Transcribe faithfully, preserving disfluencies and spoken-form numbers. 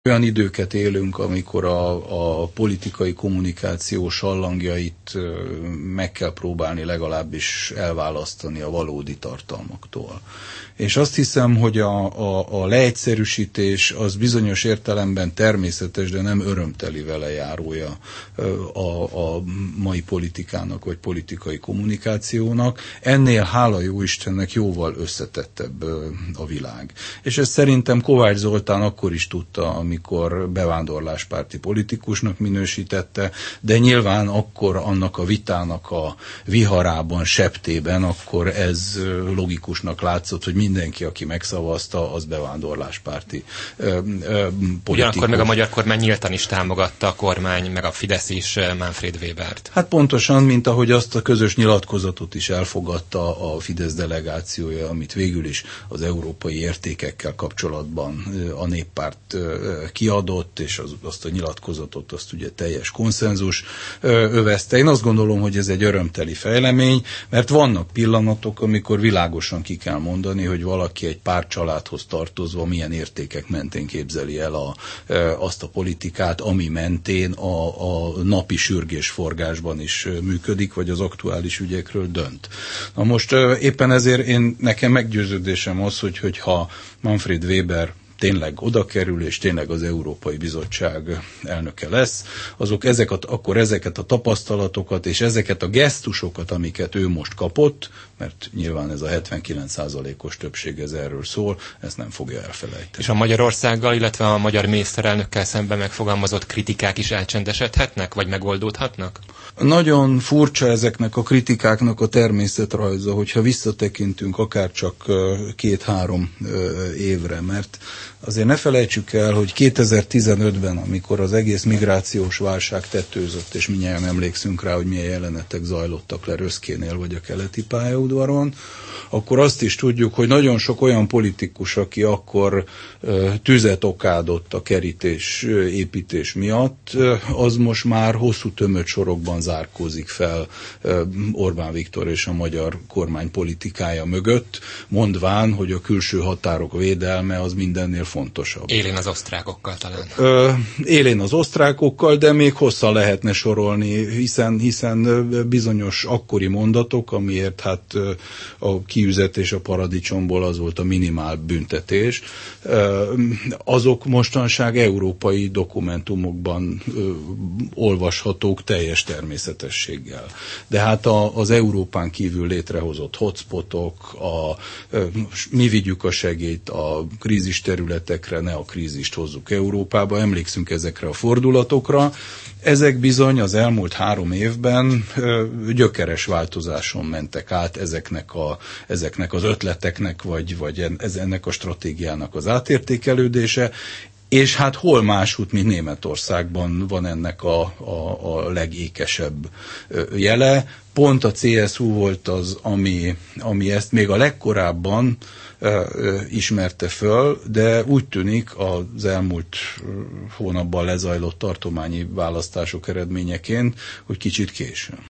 Olyan időket élünk, amikor a, a politikai kommunikáció sallangjait meg kell próbálni legalábbis elválasztani a valódi tartalmaktól. És azt hiszem, hogy a, a, a leegyszerűsítés az bizonyos értelemben természetes, de nem örömteli velejárója a, a mai politikának, vagy politikai kommunikációnak. Ennél, hála jó Istennek, jóval összetettebb a világ. És ezt szerintem Kovács Zoltán akkor is tudta, amikor bevándorláspárti politikusnak minősítette, de nyilván akkor annak a vitának a viharában, septében, akkor ez logikusnak látszott, hogy mindenki, aki megszavazta, az bevándorláspárti ö, ö, politikus. Ugyanakkor meg a magyar kormány nyíltan is támogatta a kormány, meg a Fidesz is Manfred Webert. Hát pontosan, mint ahogy azt a közös nyilatkozatot is elfogadta a Fidesz delegációja, amit végül is az európai értékekkel kapcsolatban a néppárt kiadott, és az, azt a nyilatkozatot, azt ugye teljes konszenzus övezte. Én azt gondolom, hogy ez egy örömteli fejlemény, mert vannak pillanatok, amikor világosan ki kell mondani, hogy valaki egy pár családhoz tartozva milyen értékek mentén képzeli el a, azt a politikát, ami mentén a, a napi sürgésforgásban is működik, vagy az aktuális ügyekről dönt. Na most éppen ezért én, nekem meggyőződésem az, hogy, hogyha Manfred Weber tényleg oda kerül, és tényleg az Európai Bizottság elnöke lesz, azok ezeket, akkor ezeket a tapasztalatokat és ezeket a gesztusokat, amiket ő most kapott, mert nyilván ez a hetvenkilenc százalékos többség ez erről szól, ezt nem fogja elfelejteni. És a Magyarországgal, illetve a magyar miniszterelnökkel szemben megfogalmazott kritikák is elcsendesedhetnek, vagy megoldódhatnak? Nagyon furcsa ezeknek a kritikáknak a természetrajza, hogyha visszatekintünk akár csak két-három évre, mert azért ne felejtsük el, hogy kétezer-tizenötben, amikor az egész migrációs válság tetőzött, és mindjárt emlékszünk rá, hogy milyen jelenetek zajlottak le Röszkénél vagy a keleti pályaudvaron, akkor azt is tudjuk, hogy nagyon sok olyan politikus, aki akkor uh, tüzet okádott a kerítés uh, építés miatt, uh, az most már hosszú tömött sorokban zárkózik fel uh, Orbán Viktor és a magyar kormány politikája mögött, mondván, hogy a külső határok védelme az mindennél fontosabb. Élén az osztrákokkal talán. Uh, élén az osztrákokkal, de még hosszan lehetne sorolni, hiszen, hiszen bizonyos akkori mondatok, amiért hát uh, a kiüzetés a paradicsomból az volt a minimál büntetés. Azok mostanság európai dokumentumokban olvashatók teljes természetességgel. De hát az Európán kívül létrehozott hotspotok, a, mi vigyük a segélyt a krízis területekre, ne a krízist hozzuk Európába, emlékszünk ezekre a fordulatokra. Ezek bizony az elmúlt három évben ö, gyökeres változáson mentek át ezeknek, a, ezeknek az ötleteknek, vagy, vagy ez, ennek a stratégiának az átértékelődése, és hát hol máshogy, mint Németországban van ennek a, a, a legékesebb jele. Pont a cé es u volt az, ami, ami ezt még a legkorábban ö, ö, ismerte föl, de úgy tűnik az elmúlt hónapban lezajlott tartományi választások eredményeként, hogy kicsit későn.